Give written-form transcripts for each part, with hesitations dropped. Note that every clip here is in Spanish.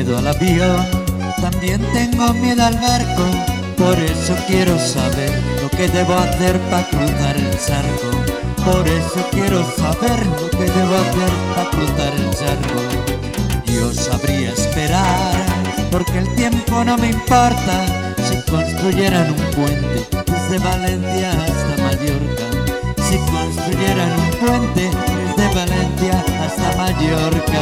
miedo al avión, también tengo miedo al barco. Por eso quiero saber lo que debo hacer para cruzar el charco. Por eso quiero saber lo que debo hacer para cruzar el charco. Yo sabría esperar, porque el tiempo no me importa. Si construyeran un puente desde Valencia hasta Mallorca, si construyeran un puente desde Valencia hasta Mallorca,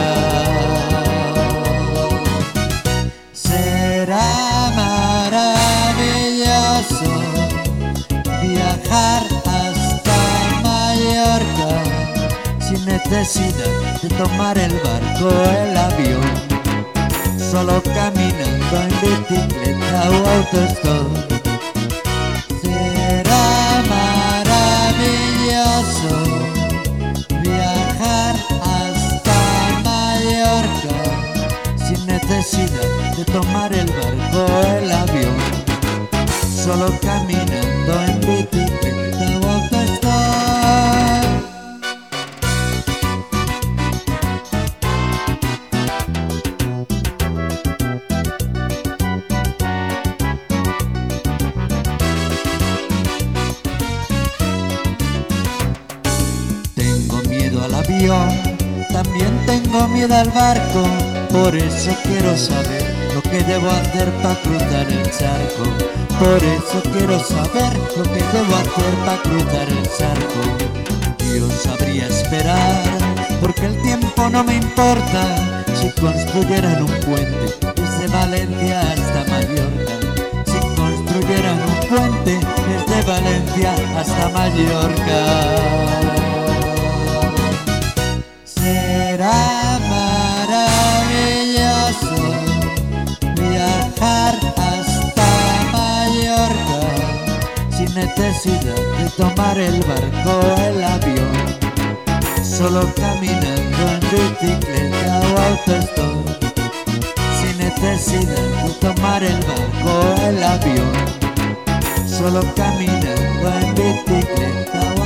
será maravilloso viajar hasta Mallorca sin necesidad de tomar el barco o el avión, solo caminando en bicicleta o autostop. Será maravilloso viajar hasta Mallorca sin necesidad de tomar el barco o el avión, solo caminando en bicicleta o autostop. Al avión, también tengo miedo al barco. Por eso quiero saber lo que debo hacer para cruzar el charco. Por eso quiero saber lo que debo hacer para cruzar el charco. Yo sabría esperar, porque el tiempo no me importa. Si construyeran un puente desde Valencia hasta Mallorca, si construyeran un puente desde Valencia hasta Mallorca, será maravilloso viajar hasta Mallorca sin necesidad de tomar el barco o el avión, solo caminando en bicicleta o autostop, sin necesidad de tomar el barco o el avión, solo caminando en bicicleta o